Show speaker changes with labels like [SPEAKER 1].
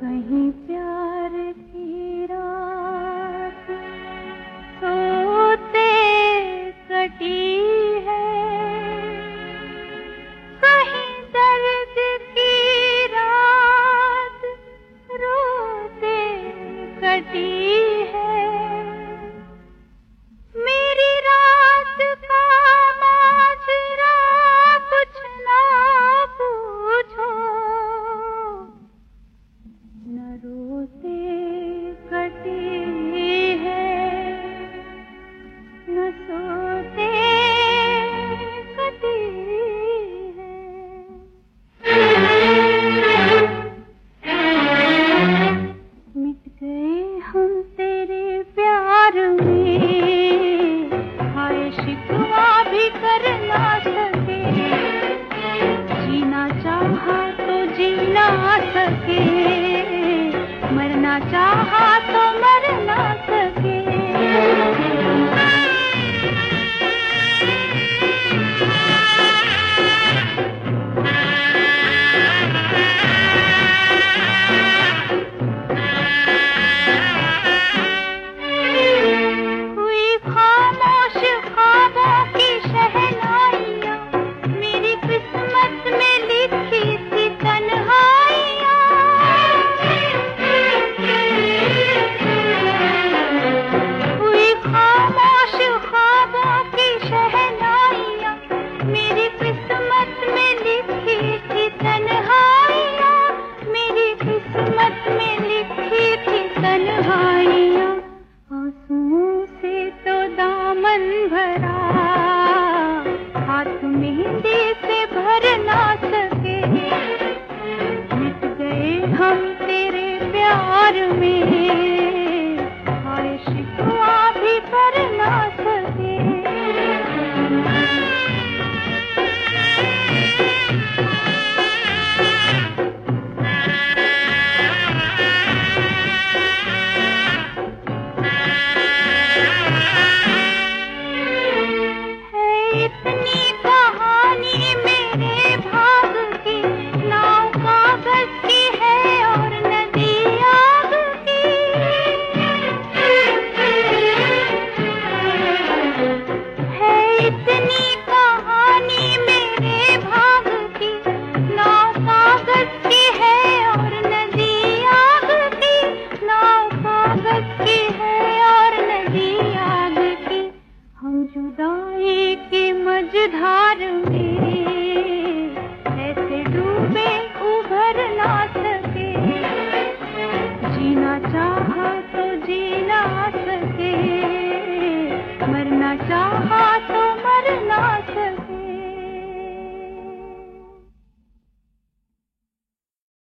[SPEAKER 1] कहीं प्यार की रात सोते कटी है, कहीं दर्द की रात रोते कटी है। मेरी रात का माजरा कुछ ना पूछो, न रोते कटी है, न सोते कटी है। मिट गए हम तेरे प्यार में, हाय शिकवा भी कर ना सके, जीना चाहा तो जी ना सके, मरना चाहा तो मर ना सके। हुई खामोश ख्वाबों की शहनाइयाँ, मेरी किस्मत में लिखी थी तन्हाइयाँ। हुई खामोश ख्वाबों की शहनाइयाँ, मेरी किस्मत में लिखी थी तन्हाइयाँ, मेरी किस्मत में लिखी थी तन्हाइयाँ। आंसुओं से तो दामन भरा, हाथ मेहंदी से भर ना सके, मिट गए हम तेरे प्यार में, हाय शिकवा भी कर ना सके। इतनी कहानी मेरे भाग की, नाव कागज की है और नदी आग की। है इतनी कहानी मेरे भाग की, नाव कागज की है और नदी आग की, नाव कागज की है और नदी आग की। हम जुदाई की मझधार में ऐसे डूबे उभर ना सके, जीना चाहा तो जी ना सके, मरना चाहा तो मर ना सके।